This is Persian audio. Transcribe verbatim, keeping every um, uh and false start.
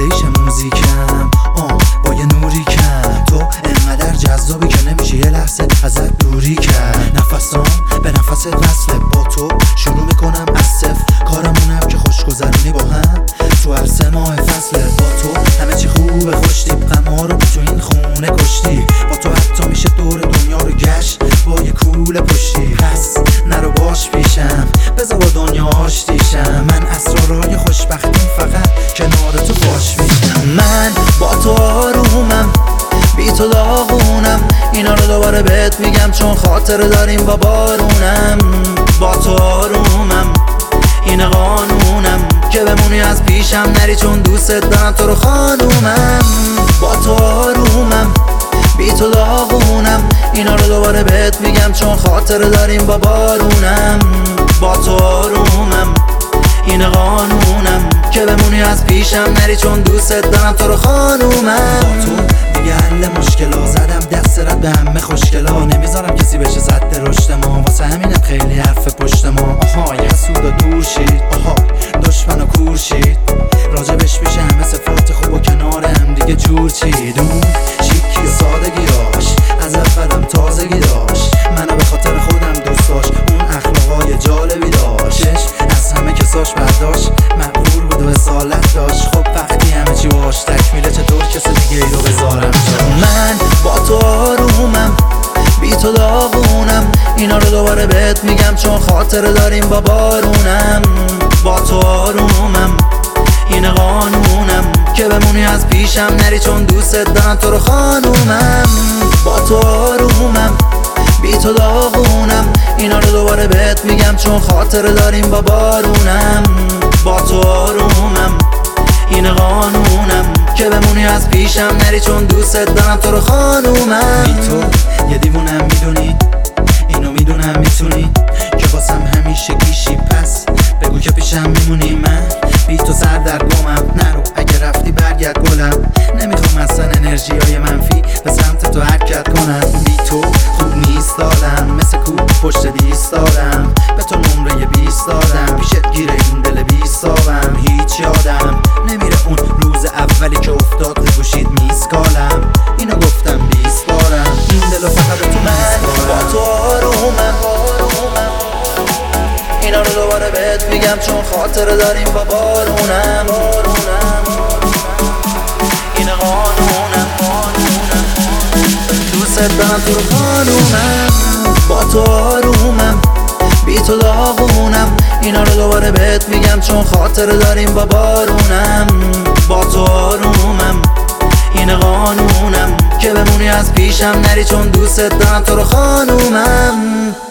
ریلیش موزیکم آه با یه نوری کم. تو انقدر جذابی که نمیشه یه لحظه ازت دوری کرد. نفسام به نفست وصله، با تو شروع میکنم از صفر. کارمونم که خوش گذرونی با هم تو هر سه ماه فصله. با تو همه چی خوبه خوشتیب، غم‌ها رو تو این خونه کشتی. با تو حتی میشه دور دنیا رو گشت با یه کوله پشتی. پس نرو باش پیشم، بذار با دنیا آشتیشم. من اسرارای خوشبختیم فقط کنار تو باش میشم. من با تو آرومم، بی تو داغونم. اینا رو دوباره بهت میگم چون خاطره داریم با بارونم. با تو آرومم، این قانونم که بمونی از پیشم نری چون دوست دارم تو رو خانومم. با تو آرومم، بی تو داغونم. اینا رو دوباره بهت میگم چون خاطره داریم با بارونم. با تو آرومم، این قانونم که بمونی از پیشم نری چون دوست دارم تو رو خانومم. با تو دیگه حل مشکلا، زدم دست رد به همه خوشگلا. نمیذارم کسی بشه زد رشد ما، واسه همینم خیلی حرف پشت ما. آهای حسود و دور شید، آهای دشمن و کور شید. راجبش میشه همه صفات خوب و کنار هم دیگه جور چید. اون شیکی و سادگیاش از اولم تازگی داشت، منو به خاطر خودم دوست داشت. اون اخلاقای جالبی داشتش، از همه کساش برداشت. مقبول بود و اصالت داشت. خب وقتی همه چی باش تکمیله چطور کسی دیگه ای رو بذارم جاش. من با تو آرومم، بی تو داغونم. اینا رو دوباره بهت میگم چون خاطره داریم با بارونم. با تو آرومم، این قانونم که بمونی از پیشم نری چون دوست دارم تو رو خانومم. با تو آرومم، بی تو داغونم. اینا رو دوباره بهت میگم چون خاطره داریم با بارونم. با تو آرومم، این قانونم که بمونی از پیشم نری چون دوست دارم تو رو خانومم. بی تو یه دیوونم میدونی، اینو میدونم میتونی که واسم همیشه گیشی. پس بگو که پیشم میمونی. من بی تو سر در گمم، نرو اگه رفتی برگرد گلم. نمیخوام اصلا انرژی های منفی به سمت تو حرکت کنم. بی تو خوب نیست دادم، مثل کوب پشت دیست دادم. به تو نمره بیست دادم، پیشت گیره این دل بیست دادم. هیچ یادم نمیره اون روز اولی که افتاد رو گوشید میسکالم. اینو گفتم بیست بارم، این دلو فقط تو من. با تو آرومم، اینا رو دوباره بهت میگم چون خاطره داریم با بارونم. این قانونم، دوست دارم تو رو خانومم. با تو آرومم، بی تو داغونم. اینا رو دوباره بهت میگم چون خاطره داریم با بارونم. با تو آرومم، این قانونم که بمونی از پیشم نری چون دوست دارم تو رو خانومم.